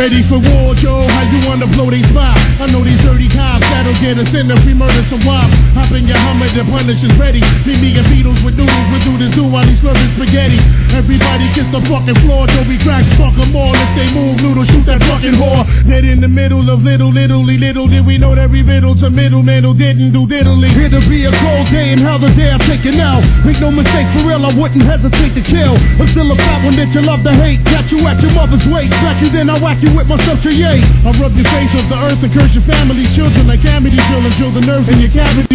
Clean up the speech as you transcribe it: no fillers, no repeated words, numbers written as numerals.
ready for war, Joe? How you wanna blow they spot? I know these dirty cops that'll get us in if we murder some wops. Hop in your Hummer, the punish is ready. Meet me and Beatles with noodles, we do this too while he's slurping spaghetti. Everybody kiss the fucking floor, Joe, we crack, fuck them all. If they move, noodle, shoot that fucking whore. Dead in the middle of little did we know that we riddle to middleman who didn't do diddly. Here to be a cold day and how the day I'm taking out. Make no mistake, for real, I wouldn't hesitate to kill. I'm still a fat one that you love to hate. Got you at your mother's waist, back you then I whack you with my social yay. I rub your face off the earth and curse your family, children like Amity drill and drill the nerves in your cavity.